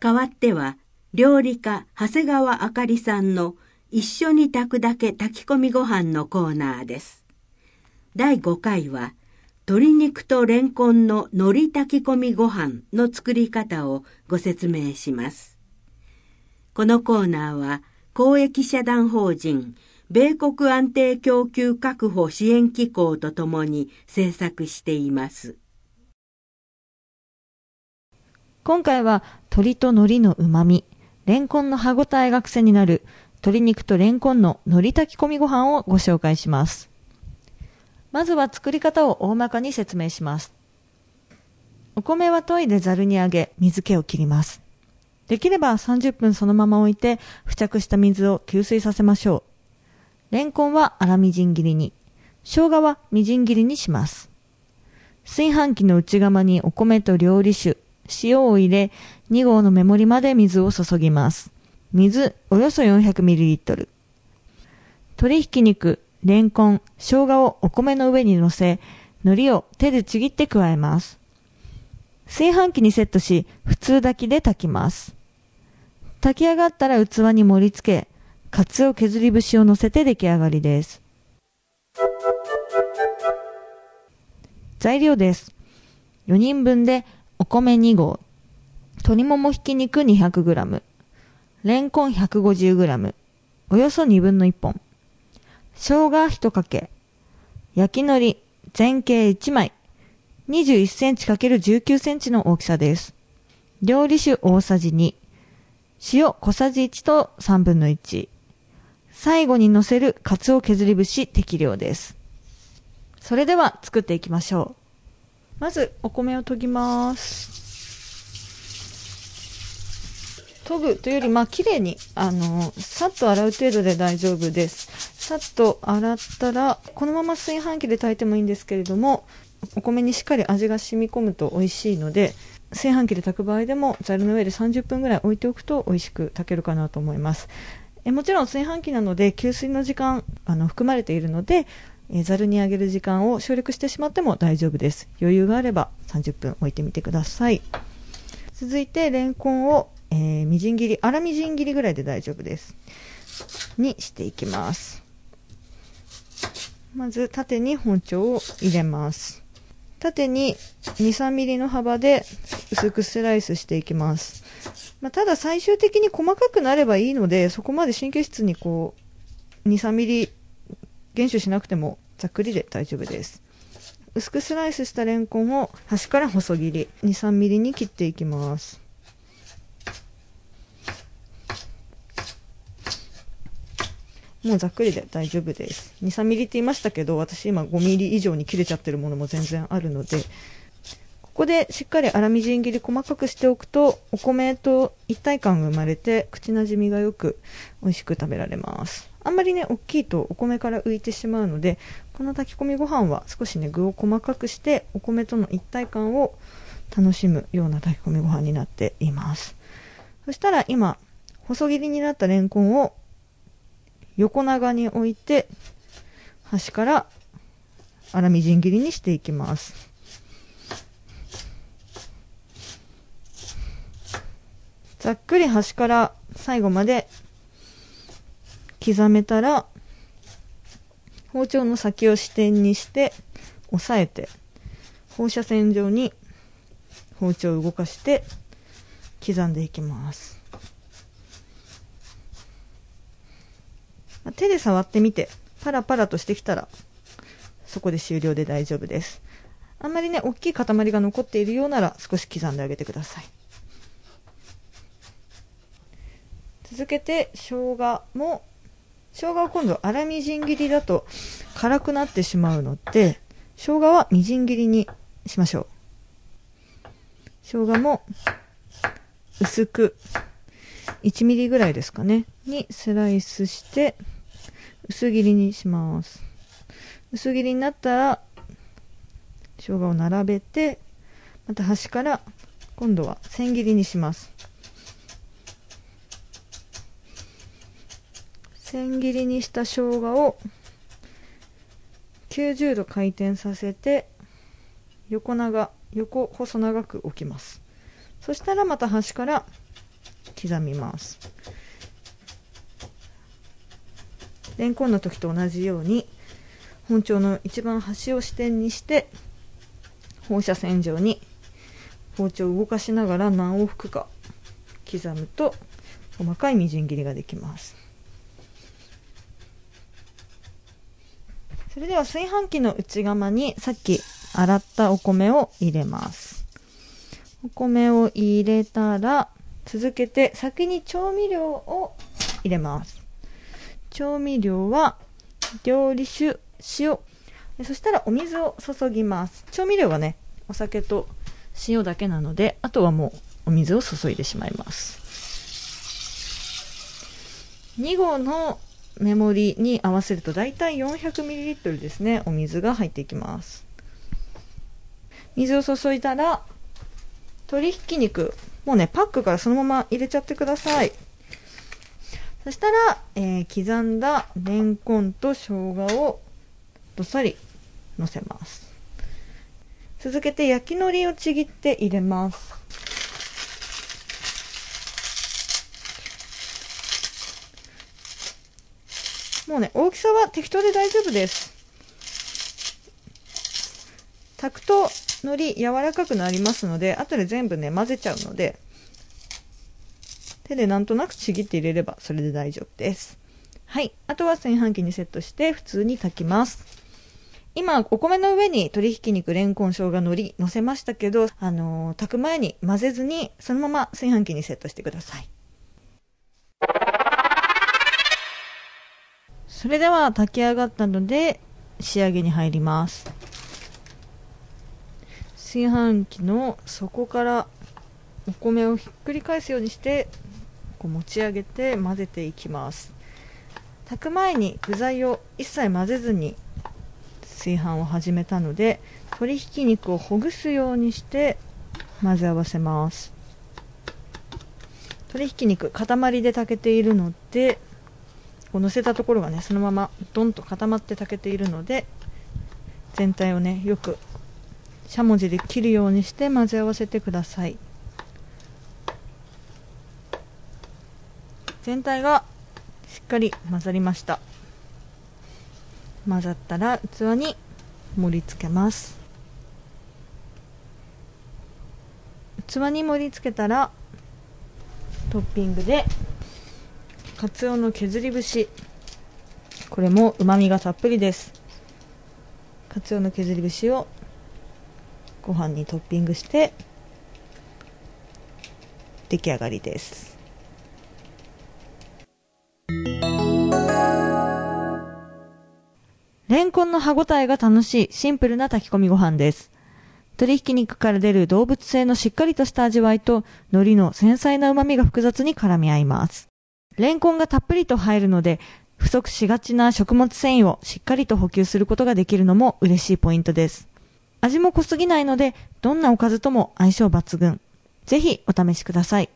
代わっては、料理家長谷川あかりさんの一緒に炊くだけ炊き込みご飯のコーナーです。第5回は、鶏肉とレンコンの海苔炊き込みご飯の作り方をご説明します。このコーナーは、公益社団法人米国安定供給確保支援機構とともに制作しています。 今回は鶏と海苔のうまみ、レンコンの歯ごたえが癖になる鶏肉とレンコンの海苔炊き込みご飯をご紹介します。まずは作り方を大まかに説明します。お米は研いでざるにあげ、水気を切ります。できれば30分そのまま置いて付着した水を吸水させましょう。レンコンは粗みじん切りに、生姜はみじん切りにします。炊飯器の内釜にお米と料理酒、塩を入れ、2合の目盛りまで水を注ぎます。水およそ 400ml。鶏ひき肉、レンコン、生姜をお米の上に乗せ、海苔を手でちぎって加えます。炊飯器にセットし、普通炊きで炊きます。炊き上がったら器に盛り付け、かつお削り節を乗せて出来上がりです。材料です。4人分でお米2合、鶏ももひき肉 200g、レンコン 150g、およそ1/2本、生姜1かけ、焼き海苔全形1枚、21センチ ×19 センチの大きさです。料理酒大さじ2、塩小さじ1と1/3、最後に乗せるかつお削り節適量です。それでは作っていきましょう。まずお米を研ぎます。研ぐというよりきれいにさっと洗う程度で大丈夫です。さっと洗ったらこのまま炊飯器で炊いてもいいんですけれども、お米にしっかり味が染み込むと美味しいので、炊飯器で炊く場合でもざるの上で30分ぐらい置いておくと美味しく炊けるかなと思います。もちろん炊飯器なので吸水の時間含まれているので、ざるにあげる時間を省略してしまっても大丈夫です。余裕があれば30分置いてみてください。続いてレンコンを、みじん切り、粗みじん切りぐらいで大丈夫ですにしていきます。まず縦に包丁を入れます。縦に 2,3 ミリの幅で薄くスライスしていきます。ただ最終的に細かくなればいいので、そこまで神経質に2、3ミリ減少しなくてもざっくりで大丈夫です。薄くスライスしたレンコンを端から細切り 2,3 ミリに切っていきます。もうざっくりで大丈夫です。2、3ミリって言いましたけど、私今5ミリ以上に切れちゃってるものも全然あるので、ここでしっかり粗みじん切り細かくしておくと、お米と一体感が生まれて口なじみがよく美味しく食べられます。あんまりね大きいとお米から浮いてしまうので、この炊き込みご飯は少しね具を細かくしてお米との一体感を楽しむような炊き込みご飯になっています。そしたら今細切りになったレンコンを横長に置いて、端から粗みじん切りにしていきます。ざっくり端から最後まで刻めたら、包丁の先を支点にして押さえて、放射線状に包丁を動かして刻んでいきます。手で触ってみてパラパラとしてきたらそこで終了で大丈夫です。あんまりね大きい塊が残っているようなら少し刻んであげてください。続けて生姜を今度粗みじん切りだと辛くなってしまうので、生姜はみじん切りにしましょう。生姜も薄く1ミリぐらいですかねにスライスして薄切りにします。薄切りになったら生姜を並べて、また端から今度は千切りにします。千切りにした生姜を90度回転させて横細長く置きます。そしたらまた端から刻みます。レンコンの時と同じように包丁の一番端を支点にして放射線状に包丁を動かしながら何往復か刻むと細かいみじん切りができます。それでは炊飯器の内釜にさっき洗ったお米を入れます。お米を入れたら続けて先に調味料を入れます。調味料は料理酒、塩、そしたらお水を注ぎます。調味料はね、お酒と塩だけなので、あとはもうお水を注いでしまいます。2合の目盛りに合わせるとだいたい 400ml ですね、お水が入っていきます。水を注いだら鶏ひき肉、もうねパックからそのまま入れちゃってください。そしたら、刻んだレンコンと生姜をどっさりのせます。続けて焼き海苔をちぎって入れます。もうね、大きさは適当で大丈夫です。炊くと海苔柔らかくなりますので、後で全部ね混ぜちゃうので、手でなんとなくちぎって入れればそれで大丈夫です。はい、あとは炊飯器にセットして普通に炊きます。今お米の上に鶏ひき肉、レンコン、生姜、海苔乗せましたけど、炊く前に混ぜずにそのまま炊飯器にセットしてください。それでは炊き上がったので仕上げに入ります。炊飯器の底からお米をひっくり返すようにしてこう持ち上げて混ぜていきます。炊く前に具材を一切混ぜずに炊飯を始めたので、鶏ひき肉をほぐすようにして混ぜ合わせます。鶏ひき肉塊で炊けているので、こう乗せたところがねそのままドンと固まって炊けているので、全体をねよくしゃもじで切るようにして混ぜ合わせてください。全体がしっかり混ざりました。混ざったら器に盛り付けます。器に盛り付けたらトッピングでかつおの削り節、これもうまみがたっぷりです。かつおの削り節をご飯にトッピングして出来上がりです。レンコンの歯ごたえが楽しいシンプルな炊き込みご飯です。鶏ひき肉から出る動物性のしっかりとした味わいと海苔の繊細な旨味が複雑に絡み合います。レンコンがたっぷりと入るので不足しがちな食物繊維をしっかりと補給することができるのも嬉しいポイントです。味も濃すぎないのでどんなおかずとも相性抜群。ぜひお試しください。